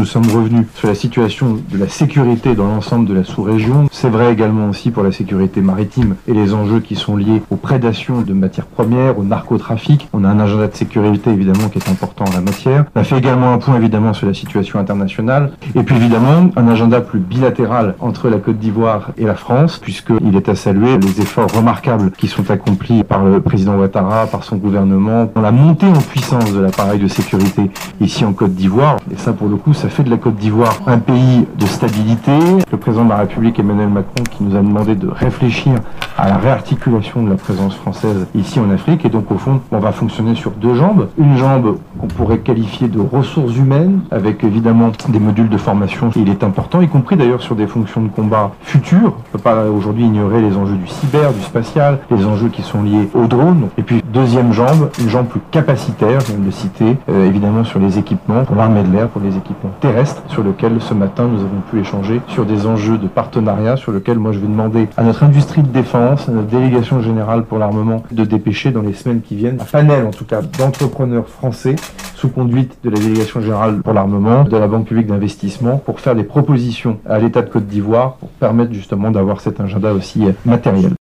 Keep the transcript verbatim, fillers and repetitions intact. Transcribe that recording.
sommes revenus sur la situation de la sécurité dans l'ensemble de la sous-région. C'est vrai également aussi pour la sécurité maritime et les enjeux qui sont liés aux prédations de matières premières, au narcotrafic. On a un agenda de sécurité évidemment qui est important en la matière. On a fait également un point évidemment sur la situation internationale et puis évidemment un agenda plus bilatéral entre la Côte d'Ivoire et la France, puisqu'il est à saluer les efforts remarquables qui sont accomplis par le président Ouattara, par son gouvernement, pour la montée en puissance de l'appareil de sécurité ici en Côte d'Ivoire. Et ça, pour le coup, ça fait de la Côte d'Ivoire un pays de stabilité. Le président de la République, Emmanuel Macron, qui nous a demandé de réfléchir à la réarticulation de la présence française ici en Afrique. Et donc, au fond, on va fonctionner sur deux jambes. Une jambe qu'on pourrait qualifier de ressources humaines, avec évidemment des modules de formation. Il est important, y compris d'ailleurs sur des fonctions de combat futures. On ne peut pas aujourd'hui ignorer les enjeux du cyber, du spatial, les enjeux qui sont liés aux drones. Et puis, deuxième jambe, une jambe plus capacitaire, je viens de le citer, euh, évidemment sur les équipements, pour l'armée de l'air, pour les équipements terrestres, sur lesquels ce matin nous avons pu échanger sur des enjeux de partenariat, sur lesquels moi je vais demander à notre industrie de défense, à notre délégation générale pour l'armement, de dépêcher dans les semaines qui viennent un panel en tout cas d'entrepreneurs français sous conduite de la délégation générale pour l'armement, de la Banque publique d'investissement, pour faire des propositions à l'État de Côte d'Ivoire pour permettre justement d'avoir cet agenda aussi matériel.